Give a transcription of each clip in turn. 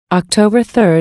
October 3,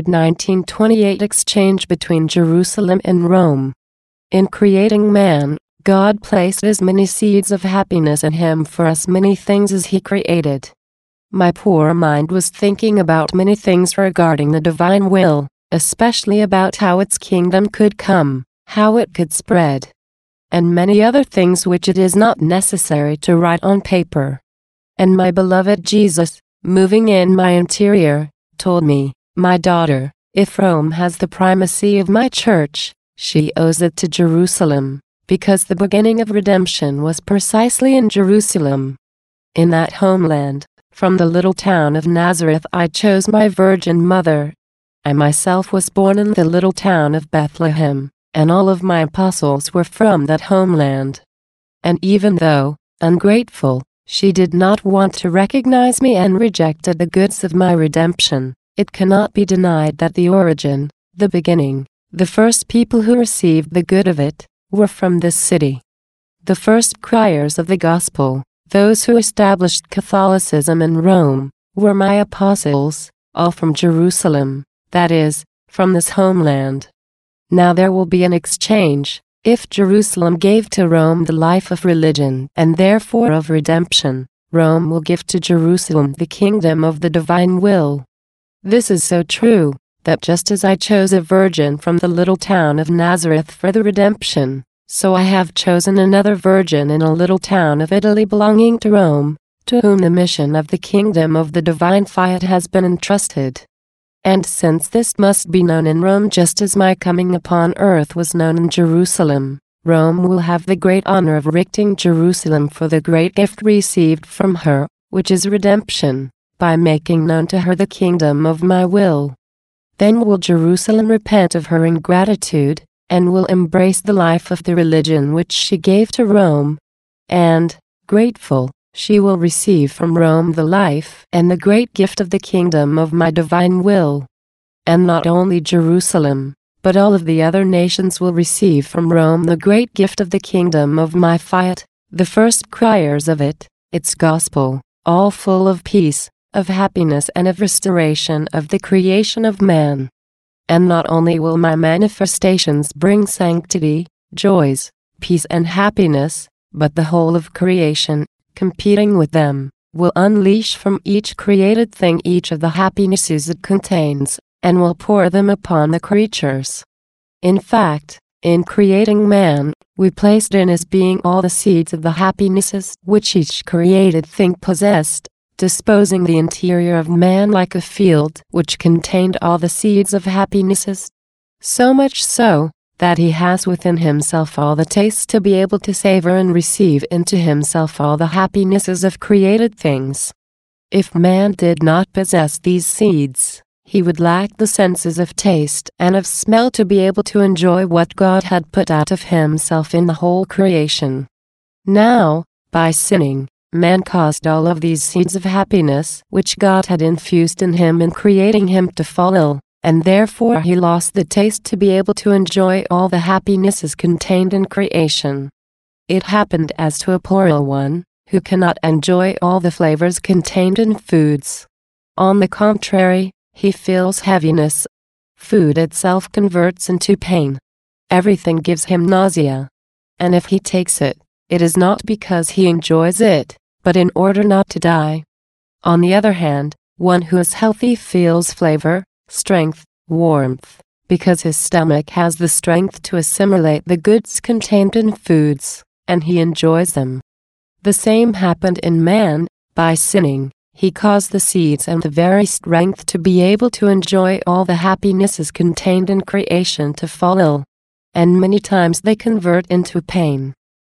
1928 Exchange between Jerusalem and Rome. In creating man, God placed as many seeds of happiness in him for as many things as he created. My poor mind was thinking about many things regarding the divine will, especially about how its kingdom could come, how it could spread, and many other things which it is not necessary to write on paper. And my beloved Jesus, moving in my interior, told me, "My daughter, if Rome has the primacy of my church, she owes it to Jerusalem, because the beginning of redemption was precisely in Jerusalem." In that homeland, from the little town of Nazareth, I chose my Virgin Mother. I myself was born in the little town of Bethlehem, and all of my apostles were from that homeland. And even though, ungrateful, she did not want to recognize me and rejected the goods of my redemption, it cannot be denied that the origin, the beginning, the first people who received the good of it, were from this city. The first criers of the gospel, those who established Catholicism in Rome, were my apostles, all from Jerusalem, that is, from this homeland. Now there will be an exchange. If Jerusalem gave to Rome the life of religion and therefore of redemption, Rome will give to Jerusalem the kingdom of the divine will. This is so true, that just as I chose a virgin from the little town of Nazareth for the redemption, so I have chosen another virgin in a little town of Italy belonging to Rome, to whom the mission of the kingdom of the divine fiat has been entrusted. And since this must be known in Rome just as my coming upon earth was known in Jerusalem, Rome will have the great honor of erecting Jerusalem for the great gift received from her, which is redemption, by making known to her the kingdom of my will. Then will Jerusalem repent of her ingratitude, and will embrace the life of the religion which she gave to Rome. And, grateful, she will receive from Rome the life and the great gift of the kingdom of my divine will. And not only Jerusalem, but all of the other nations will receive from Rome the great gift of the kingdom of my fiat, the first criers of it, its gospel, all full of peace, of happiness and of restoration of the creation of man. And not only will my manifestations bring sanctity, joys, peace and happiness, but the whole of creation, competing with them, will unleash from each created thing each of the happinesses it contains, and will pour them upon the creatures. In fact, in creating man, we placed in his being all the seeds of the happinesses which each created thing possessed, disposing the interior of man like a field which contained all the seeds of happinesses. So much so, that he has within himself all the tastes to be able to savor and receive into himself all the happinesses of created things. If man did not possess these seeds, he would lack the senses of taste and of smell to be able to enjoy what God had put out of himself in the whole creation. Now, by sinning, man caused all of these seeds of happiness which God had infused in him in creating him to fall ill, and therefore he lost the taste to be able to enjoy all the happinesses contained in creation. It happened as to a poor ill one, who cannot enjoy all the flavors contained in foods. On the contrary, he feels heaviness. Food itself converts into pain. Everything gives him nausea. And if he takes it, it is not because he enjoys it, but in order not to die. On the other hand, one who is healthy feels flavor, strength, warmth, because his stomach has the strength to assimilate the goods contained in foods, and he enjoys them. The same happened in man. By sinning, he caused the seeds and the very strength to be able to enjoy all the happinesses contained in creation to fall ill. And many times they convert into pain.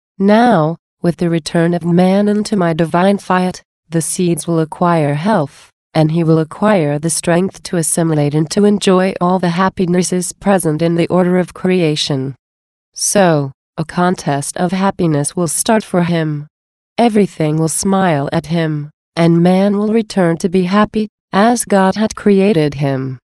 Now, with the return of man into my divine fiat, the seeds will acquire health, and he will acquire the strength to assimilate and to enjoy all the happinesses present in the order of creation. So, a contest of happiness will start for him. Everything will smile at him, and man will return to be happy, as God had created him.